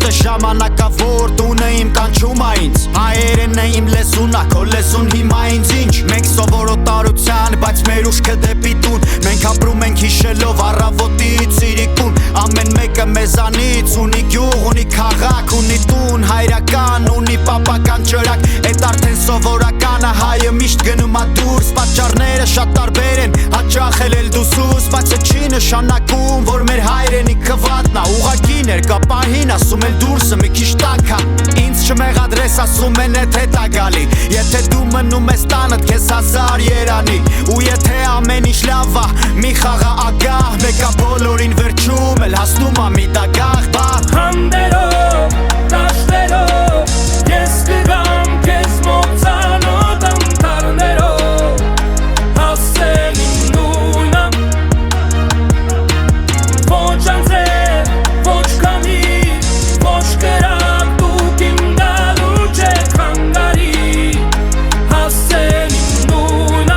Միշտ է ժամանակավոր տունը իմ կանչում ա ինձ Հայերեն է իմ լեզունա, քո լեզուն հիմա ինձ ինչ Մենք սովոր օտարության, բայց մեր ուշքը դեպի տուն Մենք ապրում ենք հիշելով առավոտից իրիկուն Ամեն մեկը մեզանից ունի գյուղ, ունի քաղաք, ունի տուն Հայրական, ունի պապական ճրակ Էդ արդեն սովորականը հայը միշտ գնում ա դուրս Պատճառները շատ տարբեր են, հաճախել էլ դուսուս Բայց է չի նշանակում, որ մեր հայրենիքը վատն ա Ուղղակի ներկապահին ասում են դուրսը մի քիչ տաքա Ինձ չմեղադրես ասում են էդ հետ ա գալի Եթե դու մնում ես տանդ քեզ հազար երանի Ու եթե ամեն ինչ լավ ա, մի խաղա ագահ Մեկա բոլորին վերջում էլ հասնում ա մի դագաղ Հանդերով, դաշտերով, ես կգամ քեզ մոտ ծանոթ անտառներով Հասցեն իմ նույնը Ոչ անձեր, ոչ կամի, ոչ կրակ դուք իմ դալու չեք հանգարի Հասցեն իմ նույնը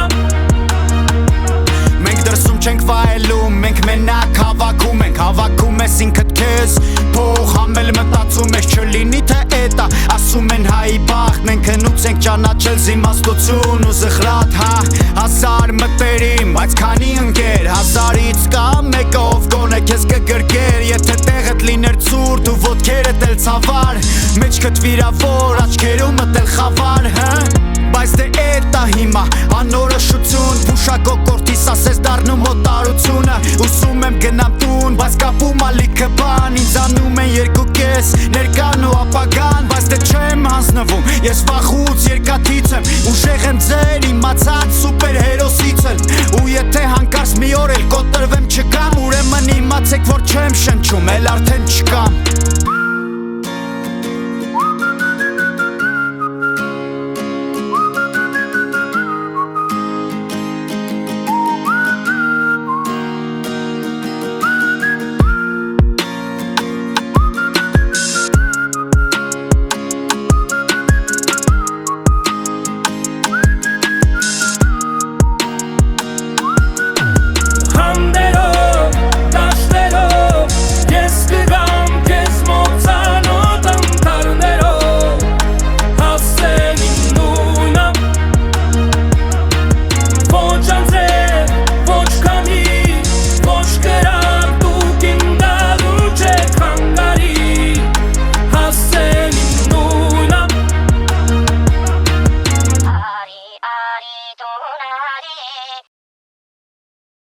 Մենք դրսում չենք վայելում, մենք մենակ հավաքում ենք Հավաքում ես ինքդ քեզ, փող համել մտածում ես չլինի թե էտա Ասում են հայի բախտն ենք հնուց ենք ճանաչել զիմաստություն ու զղրատ հա Հազար մտերիմ, բայց քանի ընկեր Հազարից կա մեկը ով գոնե քեզ կգրգեր Եթե տեղդ լիներ ցուրտ ու ոտքերդ էլ ցավար Մեջքդ վիրավոր, աչքերումդ էլ խավար հա Բայց դե էտա հիմա անորոշություն Փուշակոկորտիս ասես դառնում օտարությունը Ուսում եմ գնամ տուն, բայց կապում ա լիքը բան Ինձ անում են երկու կես, ներկան ու ապագան Բայց դե չեմ հանձնվում, ես վախուց երկաթից եմ Ուժեղ եմ ձեր իմացած սուպեր հերոսից էլ Ու եթե հանկարծ մի օր էլ կոտրվեմ չկամ Ուրեմն իմացեք որ չեմ շնչում, էլ արդեն չկամ